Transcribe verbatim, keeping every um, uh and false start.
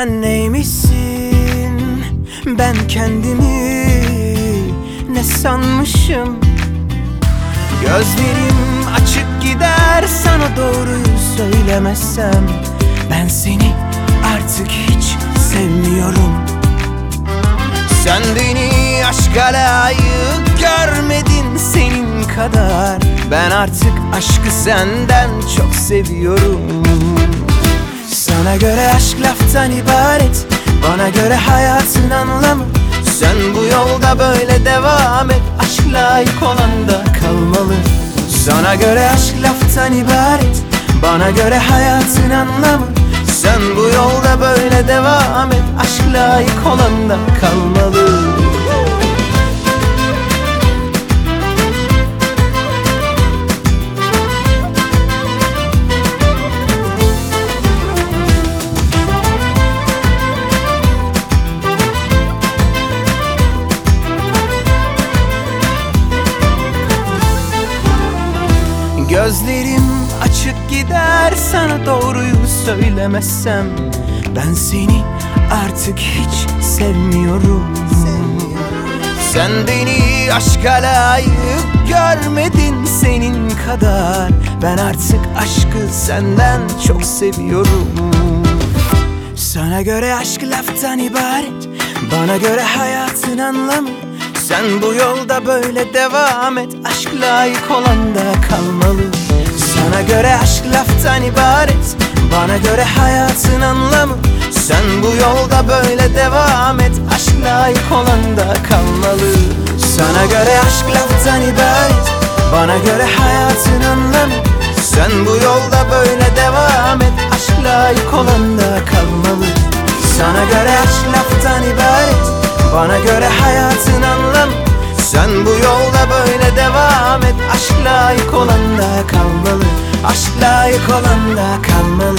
Sen neymişsin, ben kendimi ne sanmışım. Gözlerim açık gider sana doğruyu söylemezsem. Ben seni artık hiç sevmiyorum. Sen beni aşka layık görmedin senin kadar. Ben artık aşkı senden çok seviyorum. Sana göre aşk laftan ibaret, bana göre hayatın anlamı. Sen bu yolda böyle devam et, aşk layık olan da kalmalı. Sana göre aşk laftan ibaret, bana göre hayatın anlamı. Sen bu yolda böyle devam et, aşk layık olan da kalmalı. Gözlerim açık gider sana doğruyu söylemezsem. Ben seni artık hiç sevmiyorum. Sen beni aşka layık görmedin senin kadar. Ben artık aşkı senden çok seviyorum. Sana göre aşk laftan ibaret, bana göre hayatın anlamı. Sen bu yolda böyle devam et, aşk layık olan da kalmalı. Sana göre aşk laftan ibaret, bana göre hayatın anlamı. Sen bu yolda böyle devam et, aşk layık olan da kalmalı. Sana göre aşk laftan ibaret, bana göre hayatın anlamı. Sen bu yolda böyle devam et, aşk layık olan da kalmalı. Sana göre aşk laftan ibaret, bana göre hayatın anlamı. Sen bu yolda böyle devam et, aşk layık olan da kalmalı. Aşk layık olan da kalmalı.